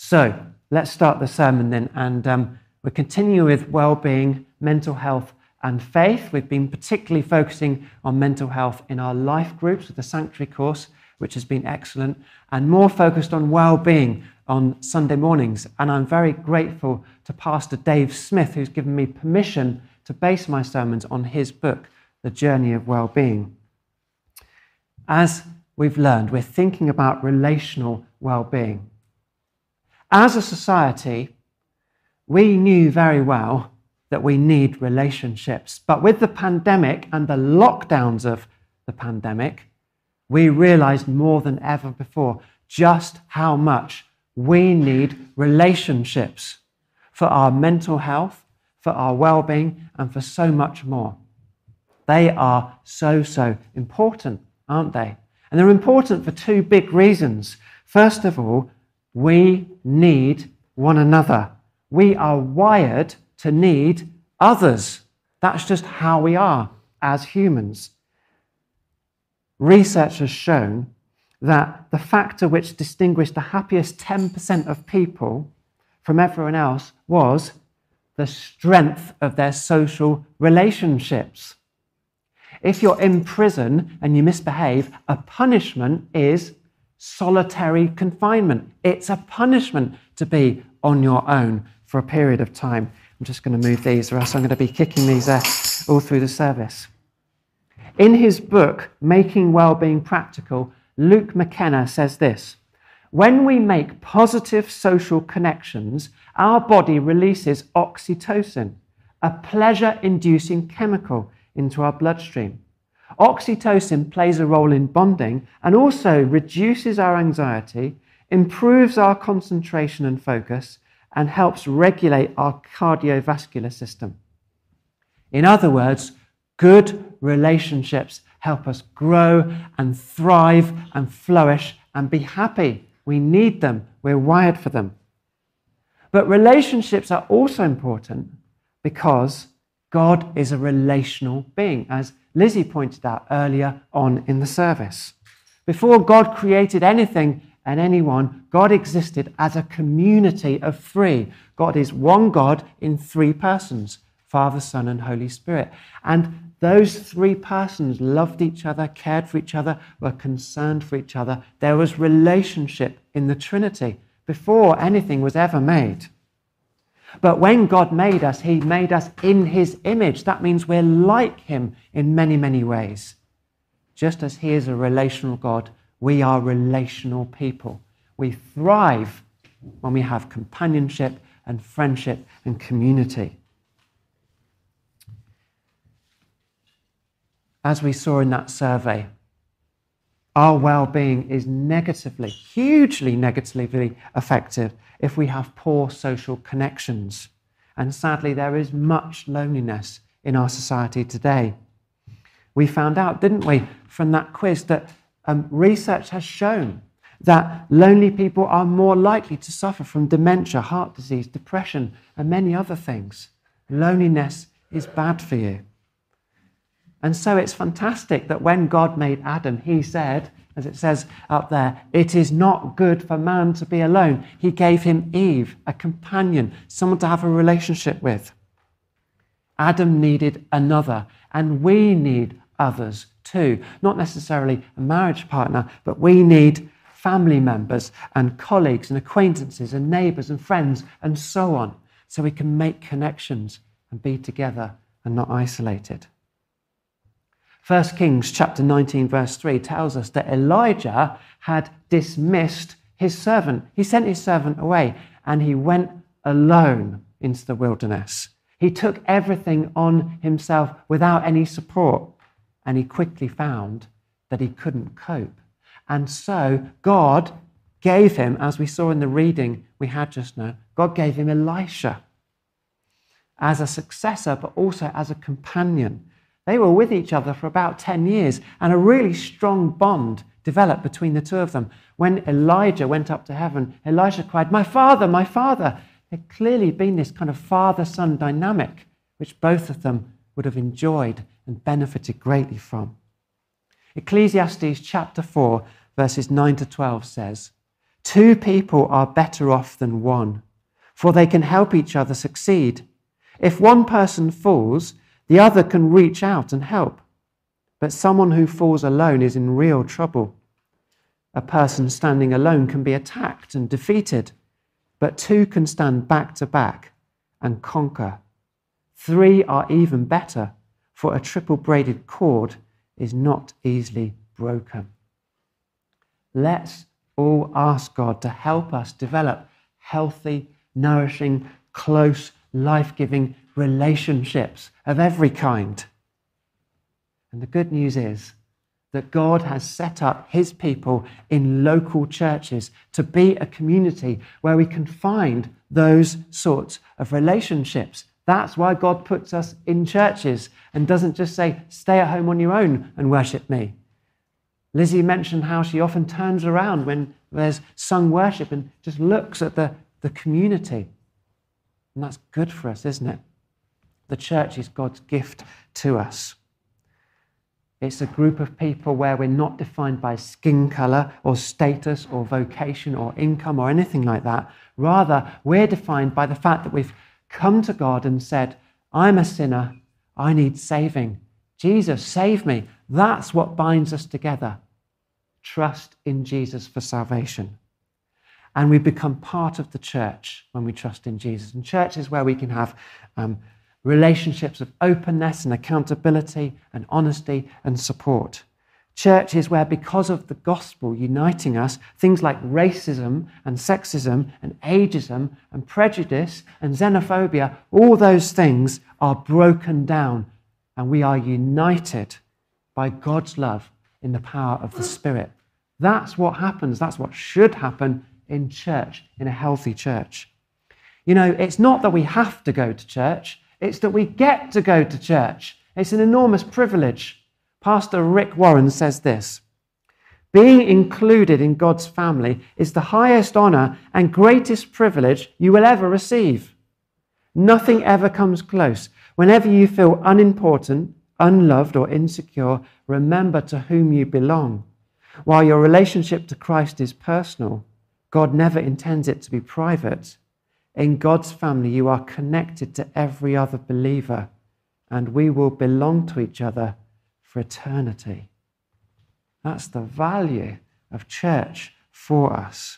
So let's start the sermon then, and we'll continue with well-being, mental health and faith. We've been particularly focusing on mental health in our life groups with the Sanctuary course, which has been excellent, and more focused on well-being on Sunday mornings. And I'm very grateful to Pastor Dave Smith, who's given me permission to base my sermons on his book, The Journey of Well-being. As we've learned, we're thinking about relational well-being. As a society, we knew very well that we need relationships. But with the pandemic and the lockdowns of the pandemic, we realized more than ever before just how much we need relationships for our mental health, for our well-being, and for so much more. They are so important, aren't they? And they're important for two big reasons. First of all, we need one another. We are wired to need others. That's just how we are as humans. Research has shown that the factor which distinguished the happiest 10% of people from everyone else was the strength of their social relationships. If you're in prison and you misbehave, a punishment is solitary confinement. It's a punishment to be on your own for a period of time. I'm just going to move these, or else I'm going to be kicking these all through the service. In his book, Making Wellbeing Practical, Luke McKenna says this: when we make positive social connections, our body releases oxytocin, a pleasure-inducing chemical, into our bloodstream. Oxytocin plays a role in bonding and also reduces our anxiety, improves our concentration and focus, and helps regulate our cardiovascular system. In other words, good relationships help us grow and thrive and flourish and be happy. We need them. We're wired for them. But relationships are also important because God is a relational being, as Lizzie pointed out earlier on in the service. Before God created anything and anyone, God existed as a community of three. God is one God in three persons, Father, Son, and Holy Spirit. And those three persons loved each other, cared for each other, were concerned for each other. There was relationship in the Trinity before anything was ever made. But when God made us, he made us in his image. That means we're like him in many ways. Just as he is a relational God, we are relational people. We thrive when we have companionship and friendship and community. As we saw in that survey, our well-being is hugely negatively affected if we have poor social connections. And sadly, there is much loneliness in our society today. We found out, didn't we, from that quiz that research has shown that lonely people are more likely to suffer from dementia, heart disease, depression, and many other things. Loneliness is bad for you. And so it's fantastic that when God made Adam, he said, as it says up there, it is not good for man to be alone. He gave him Eve, a companion, someone to have a relationship with. Adam needed another, and we need others too. Not necessarily a marriage partner, but we need family members and colleagues and acquaintances and neighbours and friends and so on, so we can make connections and be together and not isolated. 1 Kings chapter 19 verse 3 tells us that Elijah had dismissed his servant. He sent his servant away and he went alone into the wilderness. He took everything on himself without any support, and he quickly found that he couldn't cope. And so God gave him, as we saw in the reading we had just now, God gave him Elisha as a successor, but also as a companion. They were with each other for about 10 years, and a really strong bond developed between the two of them. When Elijah went up to heaven, Elisha cried, "My father, my father." There'd clearly been this kind of father-son dynamic, which both of them would have enjoyed and benefited greatly from. Ecclesiastes chapter 4, verses 9 to 12 says, Two people are better off than one, for they can help each other succeed. If one person falls, the other can reach out and help. But someone who falls alone is in real trouble. A person standing alone can be attacked and defeated, but two can stand back to back and conquer. Three are even better, for a triple braided cord is not easily broken. Let's all ask God to help us develop healthy, nourishing, close, life-giving relationships of every kind. And the good news is that God has set up his people in local churches to be a community where we can find those sorts of relationships. That's why God puts us in churches and doesn't just say, stay at home on your own and worship me. Lizzie mentioned how she often turns around when there's sung worship and just looks at the community. And that's good for us, isn't it? The church is God's gift to us. It's a group of people where we're not defined by skin colour or status or vocation or income or anything like that. Rather, we're defined by the fact that we've come to God and said, I'm a sinner, I need saving. Jesus, save me. That's what binds us together. Trust in Jesus for salvation. And we become part of the church when we trust in Jesus. And church is where we can have relationships of openness and accountability and honesty and support. Church is where, because of the gospel uniting us, things like racism and sexism and ageism and prejudice and xenophobia, all those things are broken down and we are united by God's love in the power of the Spirit. That's what happens. That's what should happen in church, in a healthy church. You know, it's not that we have to go to church. It's that we get to go to church. It's an enormous privilege. Pastor Rick Warren says this: being included in God's family is the highest honor and greatest privilege you will ever receive. Nothing ever comes close. Whenever you feel unimportant, unloved, or insecure, remember to whom you belong. While your relationship to Christ is personal, God never intends it to be private. In God's family, you are connected to every other believer, and we will belong to each other for eternity. That's the value of church for us.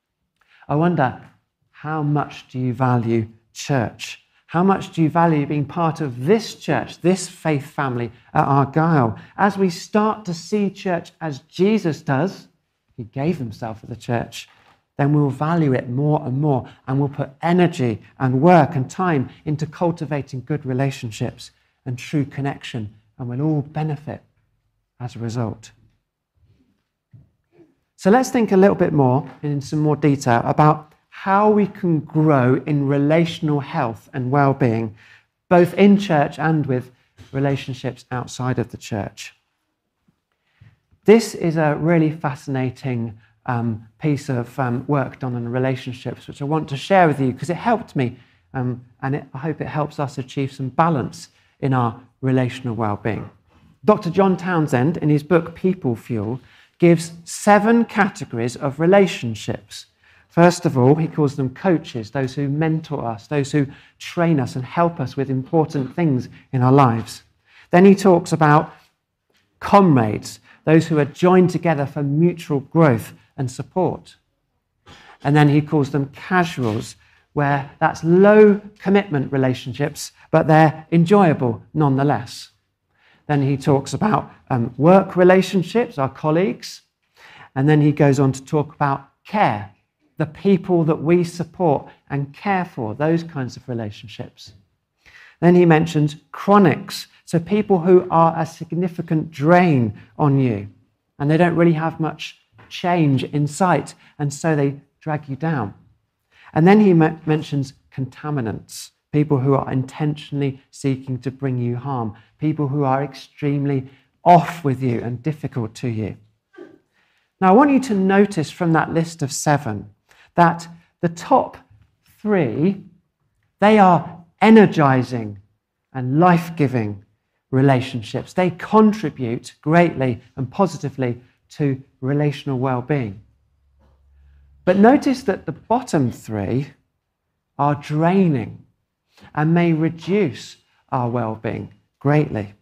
I wonder, how much do you value church? How much do you value being part of this church, this faith family at Argyle? As we start to see church as Jesus does, he gave himself for the church, then we'll value it more and more, and we'll put energy and work and time into cultivating good relationships and true connection, and we'll all benefit as a result. So let's think a little bit more, in some more detail, about how we can grow in relational health and well-being, both in church and with relationships outside of the church. This is a really fascinating piece of work done on relationships, which I want to share with you because it helped me, and I hope it helps us achieve some balance in our relational well-being. Dr. John Townsend, in his book People Fuel, gives 7 categories of relationships. First of all, he calls them coaches, those who mentor us, those who train us and help us with important things in our lives. Then he talks about comrades, those who are joined together for mutual growth and support. And then he calls them casuals, where that's low commitment relationships, but they're enjoyable nonetheless. Then he talks about work relationships, our colleagues. And then he goes on to talk about care, the people that we support and care for, those kinds of relationships. Then he mentions chronics, so people who are a significant drain on you, and they don't really have much change in sight, and so they drag you down. And then he mentions contaminants, people who are intentionally seeking to bring you harm, people who are extremely off with you and difficult to you. Now, I want you to notice from that list of 7 that the top 3, they are energizing and life-giving relationships. They contribute greatly and positively to relational well-being. But notice that the bottom three are draining and may reduce our well-being greatly.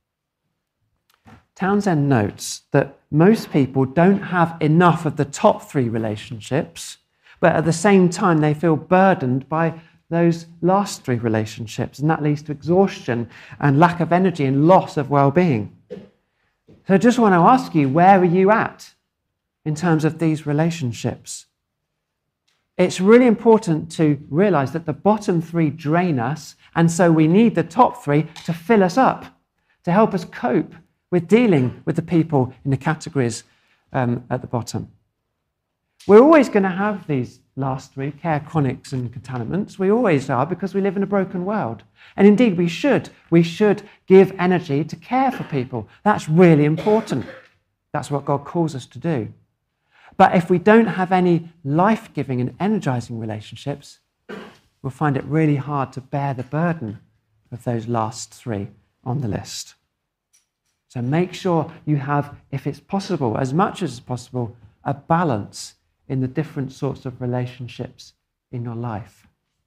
Townsend notes that most people don't have enough of the top three relationships, but at the same time they feel burdened by those last three relationships, and that leads to exhaustion and lack of energy and loss of well-being. So I just want to ask you, where are you at in terms of these relationships? It's really important to realize that the bottom three drain us, and so we need the top three to fill us up, to help us cope with dealing with the people in the categories at the bottom. We're always going to have these last three, care, chronics and contaminants. We always are, because we live in a broken world. And indeed we should. We should give energy to care for people. That's really important. That's what God calls us to do. But if we don't have any life-giving and energizing relationships, we'll find it really hard to bear the burden of those last three on the list. So make sure you have, if it's possible, as much as possible, a balance in the different sorts of relationships in your life.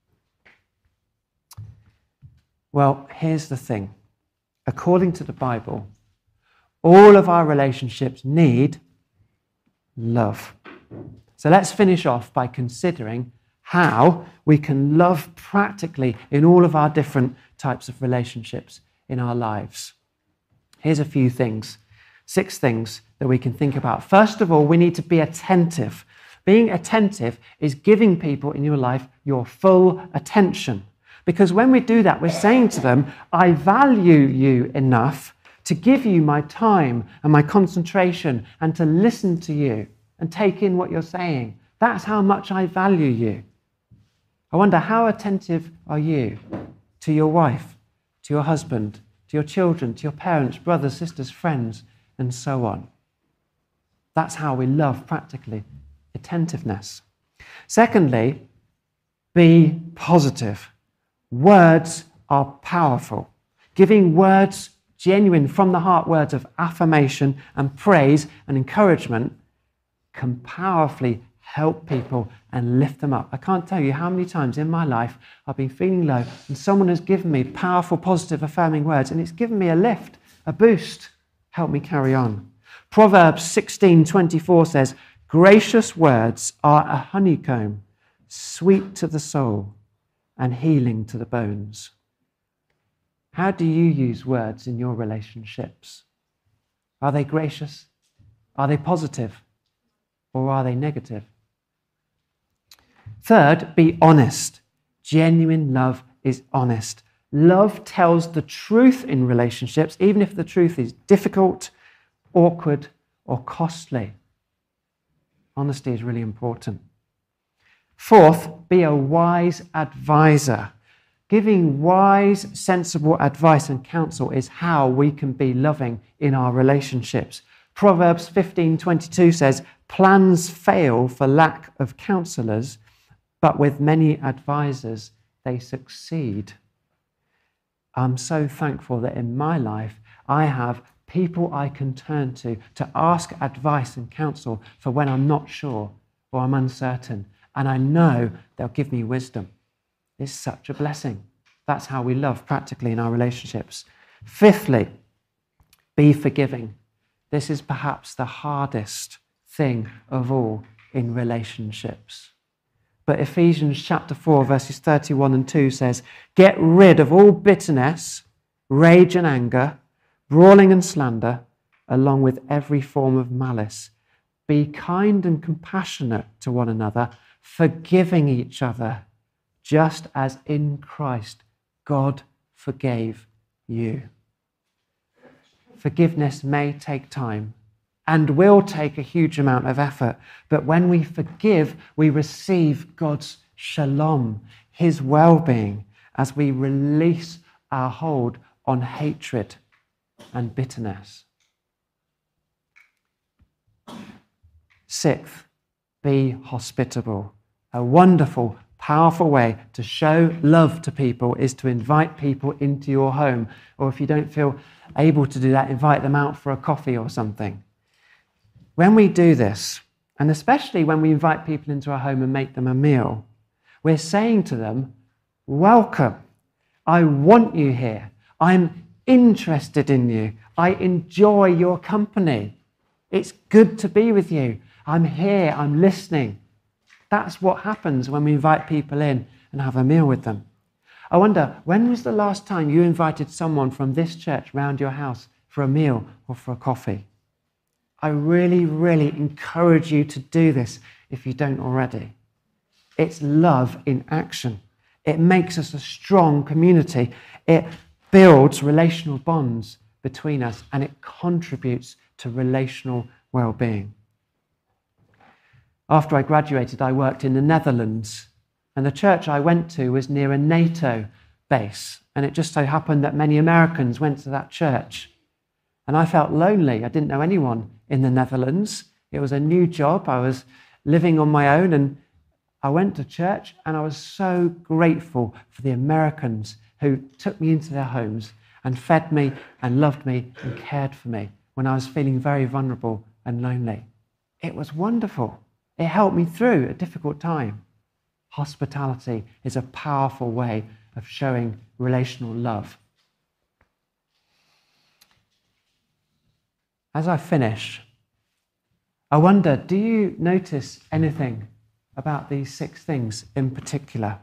Well, here's the thing. According to the Bible, all of our relationships need love. So let's finish off by considering how we can love practically in all of our different types of relationships in our lives. Here's a few things, 6 things that we can think about. First of all, we need to be attentive. Being attentive is giving people in your life your full attention. Because when we do that, we're saying to them, I value you enough to give you my time and my concentration and to listen to you and take in what you're saying. That's how much I value you. I wonder, how attentive are you to your wife, to your husband, to your children, to your parents, brothers, sisters, friends, and so on? That's how we love practically. Attentiveness. Secondly, be positive. Words are powerful. Giving words, genuine from the heart words of affirmation and praise and encouragement, can powerfully help people and lift them up. I can't tell you how many times in my life I've been feeling low and someone has given me powerful, positive, affirming words, and it's given me a lift, a boost, help me carry on. Proverbs 16:24 says, gracious words are a honeycomb, sweet to the soul and healing to the bones. How do you use words in your relationships? Are they gracious? Are they positive? Or are they negative? Third, be honest. Genuine love is honest. Love tells the truth in relationships, even if the truth is difficult, awkward, or costly. Honesty is really important. Fourth, be a wise advisor. Giving wise, sensible advice and counsel is how we can be loving in our relationships. Proverbs 15:22 says, plans fail for lack of counselors, but with many advisors they succeed. I'm so thankful that in my life I have people I can turn to ask advice and counsel for when I'm not sure or I'm uncertain, and I know they'll give me wisdom. It's such a blessing. That's how we love practically in our relationships. Fifthly, be forgiving. This is perhaps the hardest thing of all in relationships. But Ephesians chapter 4, verses 31 and 2 says, get rid of all bitterness, rage and anger, brawling and slander, along with every form of malice. Be kind and compassionate to one another, forgiving each other, just as in Christ God forgave you. Forgiveness may take time and will take a huge amount of effort, but when we forgive, we receive God's shalom, his well-being, as we release our hold on hatred and bitterness. Sixth, be hospitable. A wonderful, powerful way to show love to people is to invite people into your home. Or if you don't feel able to do that, invite them out for a coffee or something. When we do this, And especially when we invite people into our home and make them a meal, we're saying to them, welcome. I want you here. I'm interested in you. I enjoy your company. It's good to be with you. I'm here. I'm listening. That's what happens when we invite people in and have a meal with them. I wonder, when was the last time you invited someone from this church round your house for a meal or for a coffee? I really, really encourage you to do this if you don't already. It's love in action. It makes us a strong community. It builds relational bonds between us, and it contributes to relational well-being. After I graduated, I worked in the Netherlands, and the church I went to was near a NATO base, and it just so happened that many Americans went to that church. And I felt lonely. I didn't know anyone in the Netherlands. It was a new job. I was living on my own, and I went to church, and I was so grateful for the Americans who took me into their homes and fed me and loved me and cared for me when I was feeling very vulnerable and lonely. It was wonderful. It helped me through a difficult time. Hospitality is a powerful way of showing relational love. As I finish, I wonder, do you notice anything about these 6 things in particular?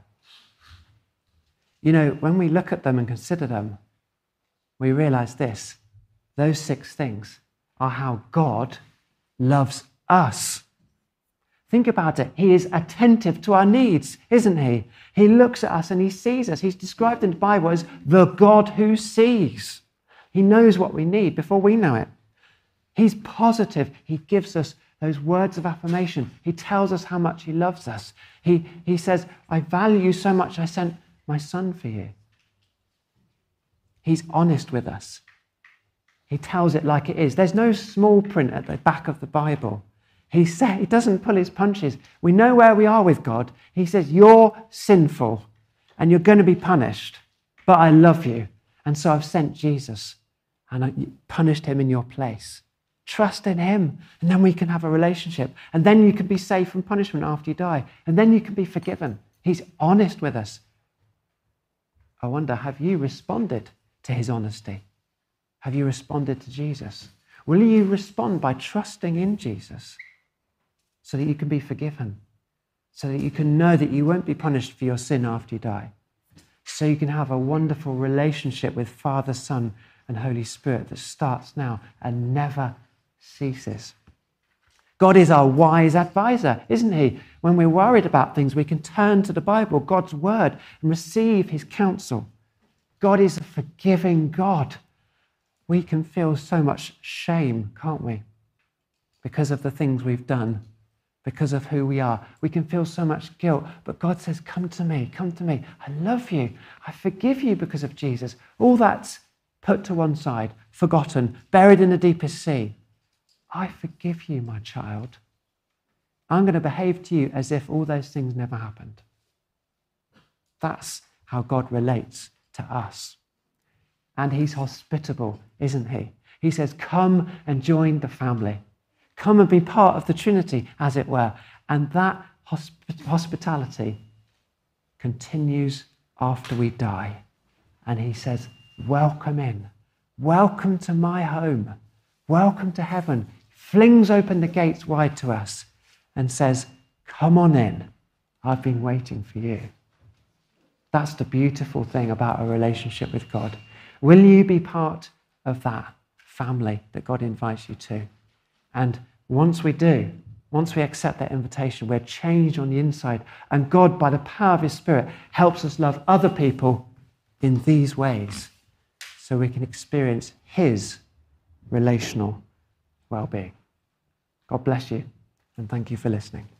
You know, when we look at them and consider them, we realize this: those 6 things are how God loves us. Think about it. He is attentive to our needs, isn't he? He looks at us and he sees us. He's described in the Bible as the God who sees. He knows what we need before we know it. He's positive. He gives us those words of affirmation. He tells us how much he loves us. He says, I value you so much, I sent my son for you. He's honest with us. He tells it like it is. There's no small print at the back of the Bible. He doesn't pull his punches. We know where we are with God. He says, you're sinful and you're going to be punished, but I love you. And so I've sent Jesus and I punished him in your place. Trust in him, and then we can have a relationship. And then you can be saved from punishment after you die. And then you can be forgiven. He's honest with us. I wonder, have you responded to his honesty? Have you responded to Jesus? Will you respond by trusting in Jesus so that you can be forgiven? So that you can know that you won't be punished for your sin after you die? So you can have a wonderful relationship with Father, Son, and Holy Spirit that starts now and never ceases. God is our wise advisor, isn't he? When we're worried about things, we can turn to the Bible, God's word, and receive his counsel. God is a forgiving God. We can feel so much shame, can't we? Because of the things we've done, because of who we are. We can feel so much guilt, but God says, come to me, come to me. I love you. I forgive you because of Jesus. All that's put to one side, forgotten, buried in the deepest sea. I forgive you, my child. I'm going to behave to you as if all those things never happened. That's how God relates to us. And he's hospitable, isn't he? He says, come and join the family. Come and be part of the Trinity, as it were. And that hospitality continues after we die. And he says, welcome in. Welcome to my home. Welcome to heaven. Flings open the gates wide to us and says, come on in. I've been waiting for you. That's the beautiful thing about a relationship with God. Will you be part of that family that God invites you to? And once we do, once we accept that invitation, we're changed on the inside. And God, by the power of his Spirit, helps us love other people in these ways so we can experience his relational well-being. God bless you, and thank you for listening.